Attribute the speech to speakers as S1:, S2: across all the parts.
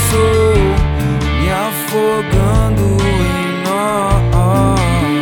S1: sou, me afogando em nós.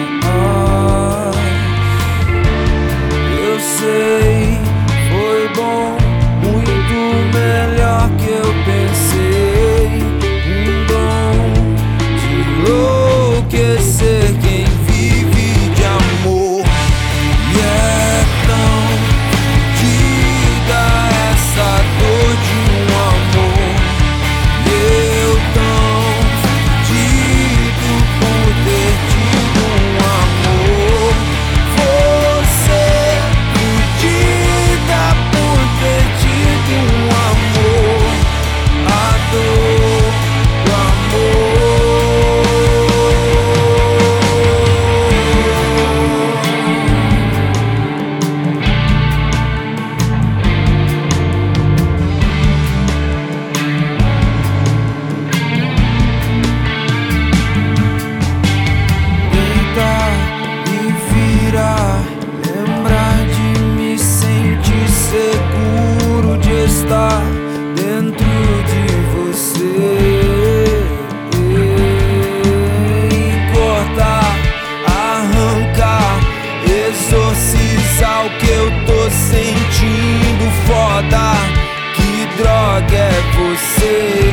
S1: Eu sei, foi bom, muito melhor que eu pensei. Um dom de enlouquecer quem vive de amor. E é tão fodida essa dor de um amor. E eu tão fodido por ter tido um amor. Você fodida por ter tido um amor. A dor do amor. Lembrar de me sentir seguro de estar dentro de você. E cortar, arrancar, exorcizar o que eu tô sentindo. Foda, que droga é você?